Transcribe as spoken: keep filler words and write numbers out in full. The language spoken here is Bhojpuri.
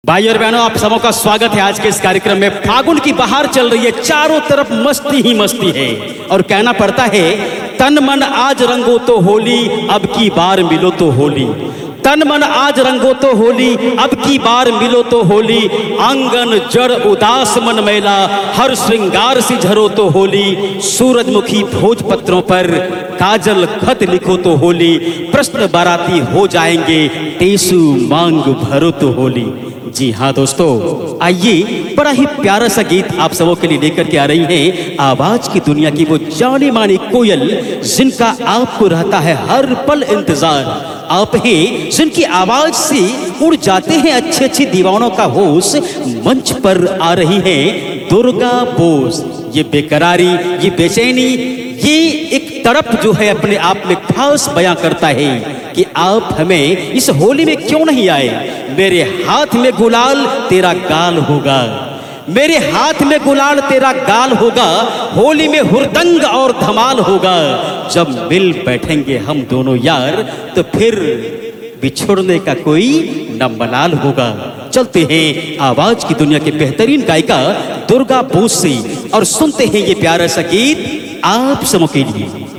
भाई और बहनों, आप सबों का स्वागत है आज के इस कार्यक्रम में। फागुन की बहार चल रही है, चारों तरफ मस्ती ही मस्ती है और कहना पड़ता है तन मन आज रंगो तो होली, अब की बार मिलो तो होली। तन मन आज रंगो तो होली, अब की बार मिलो तो होली। आंगन जड़ उदास मन मैला, हर श्रृंगार सी झरो तो होली। सूरजमुखी भोजपत्रों पर काजल खत लिखो तो होली। प्रश्न बाराती हो जाएंगे, टेसू मांग भरो तो होली। जी हाँ दोस्तों, आइए बड़ा ही प्यारा सा गीत आप सबों के लिए लेकर के आ रही हैं आवाज की दुनिया की वो जानी मानी कोयल, जिनका आपको रहता है हर पल इंतजार। आप हैं जिनकी आवाज से उड़ जाते हैं अच्छे अच्छे दीवानों का होश। मंच पर आ रही हैं दुर्गा बोस। ये बेकरारी, ये बेचैनी, ये एक तड़प जो है अपने आप में खास बयां करता है कि आप हमें इस होली में क्यों नहीं आए। मेरे हाथ में गुलाल तेरा गाल होगा, मेरे हाथ में गुलाल तेरा गाल होगा। होली में हुरदंग और धमाल होगा। जब मिल बैठेंगे हम दोनों यार, तो फिर बिछुड़ने का कोई न मलाल होगा। चलते हैं आवाज की दुनिया के बेहतरीन गायिका दुर्गा बोस से और सुनते हैं ये प्यारा सा गीत आप सबों के लिए।